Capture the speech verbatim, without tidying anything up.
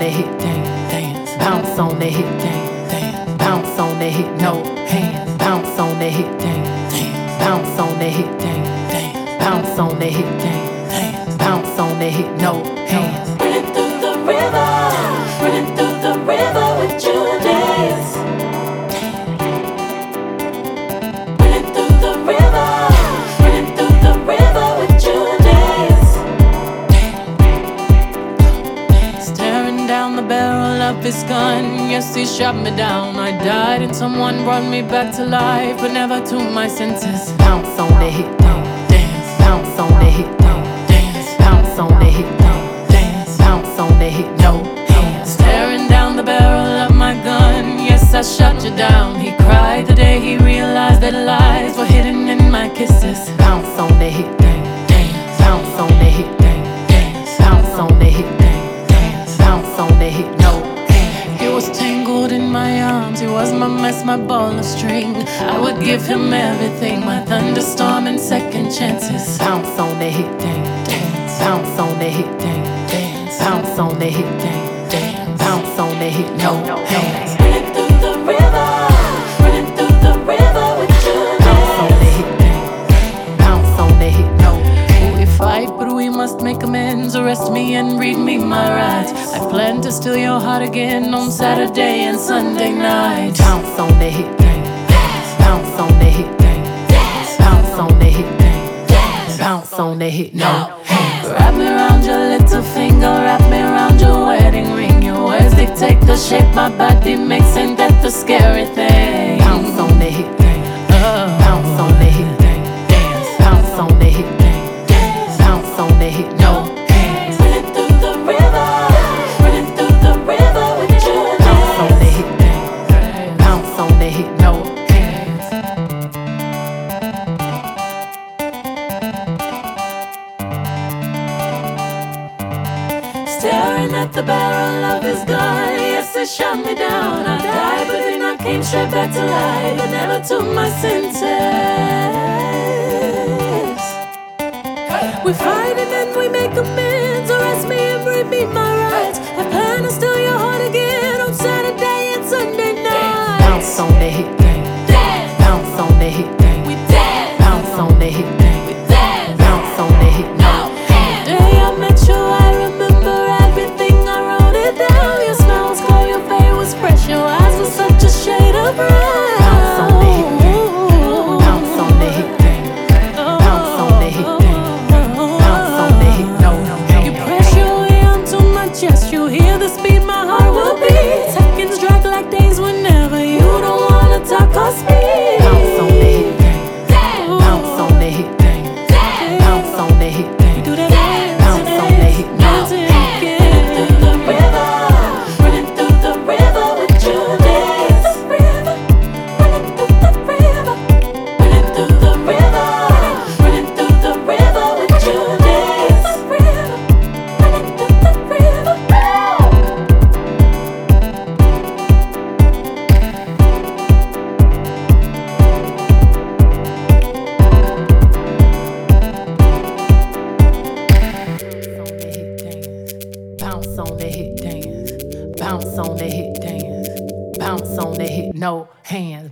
the hit, dance, dance. Bounce on the hit, dance, dance. Bounce on the hit, no hands. Bounce on the hit, dance, dance. Bounce on the hit, dance, dance. Bounce on the hit, dance, dance. Bounce on the hit, no hands. Running through the river, running through the river with you dance. Running through the river, running through the river with you dance. Staring down the barrel of his gun, yes, he shot me down. I died and someone brought me back to life, but never to my senses. Bounce on the hit, dance, dance. Bounce on the hit, dance, dance. Bounce on the hit, dance, dance. Bounce on the hit, no hands. Staring down the barrel of my gun, yes, I shot you down. He cried the day he realized that lies were hidden in my kisses. Bounce on the hit, dance, dance. Bounce on the hit, dance, dance. Bounce on the hit, dance, dance. Bounce on the hit, no hands. He was tangled in my arms, he was my mess, my ball of string. I would give him everything, my thunderstorm and second chances. Bounce on the hit, dance, dance. Bounce on the hit, dance, dance. Bounce on the hit, dance, dance. Bounce on the hit, no hands. Running through the river, running through the river with you Bounce on the dance. hit, dance. Bounce on the hit, no. We fight, but we must make amends. Arrest me and read me my rights. I plan to steal your heart again on Saturday and Sunday nights. Bounce on the hit, dance. Bounce on the hit, dance. Bounce on the hit, dance. Bounce on the hit, no hands. Wrap me around your little finger, wrap me around your wedding ring. Your words dictate the shape my body makes, ain't that the scary thing? Bounce on the hit, dance. Bounce on the hit, dance. Bounce on the hit, dance. Bounce on the hit, no hands. Running through the river, running through the river with you Bounce on the dance. hit, dance. Bounce on the hit, no hands. Staring at the barrel of his gun, yes, it shot me down. I died, but then I came straight back to life, but never to my senses. We fight and then we make amends. Arrest me and bring me my rights. I plan to steal your heart again on Saturday and Sunday night. Bounce on the hit, dance. Dance, Bounce on the hit, dance. we dance. Bounce on the hit, dance. We dance. Bounce on the hit, no hands. The day I met you, I remember everything. I wrote it down. Your smile was cold, your face was fresh, your eyes were such a shade of brown. Bounce on the hit, dance. Bounce on the hit, dance. Bounce on the hit, dance. Bounce on the hit, no You hands. press your way onto my chest. You hear the speed my heart will beat. Seconds drag like days whenever you don't wanna talk or speak. Bounce on the hit, dance. Bounce on the hit, dance. Bounce on the hit, dance. Do that dance, Bounce on the hit, no dance hands. again. Through the river, running through the river with you dance. Running through the river, running through the river, running through the river with you dance. Running through the river. Bounce on the hit, dance. Bounce on the hit, dance. Bounce on the hit, no hands.